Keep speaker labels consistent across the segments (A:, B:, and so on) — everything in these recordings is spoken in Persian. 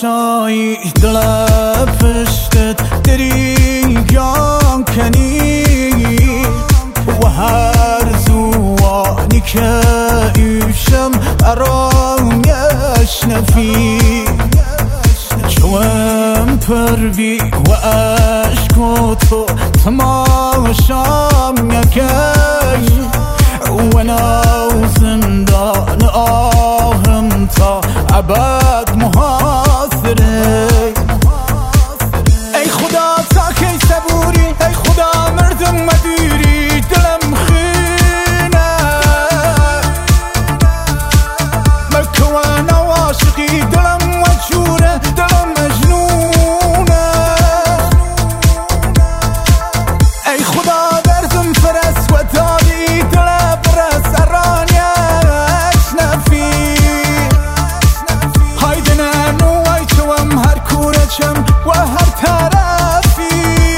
A: تماشایی دل پشتت دریگان کنی و هر زوانی که ایشم ارانش نفی چوم پروی و عشق و تو تماشام یکی و نازندان آهم تا ابد محاصره ای خدا تا کی صبوری ای خدا مردم مدیری دلم خینه مکه و نواشقی دلم وجوره دلم مجنونه ای خدا بردم فرس و دادی دل برس ارانیش نفی هایدنه نوای چوم هر کوره چم و هر طرفی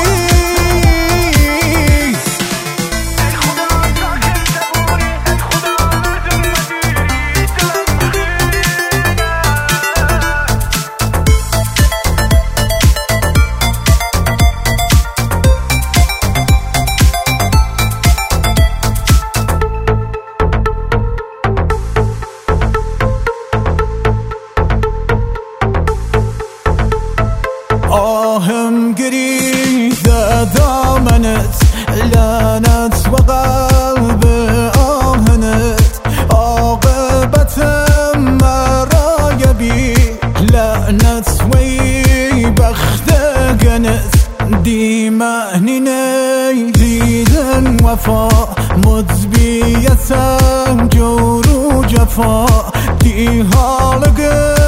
A: آهم گریزه دامنت لعنت و قلب آهنت عاقبتم مرای بی لعنت وی بختگنت دیمهنی نیدن وفا مدبیتم جور و جفا دی حال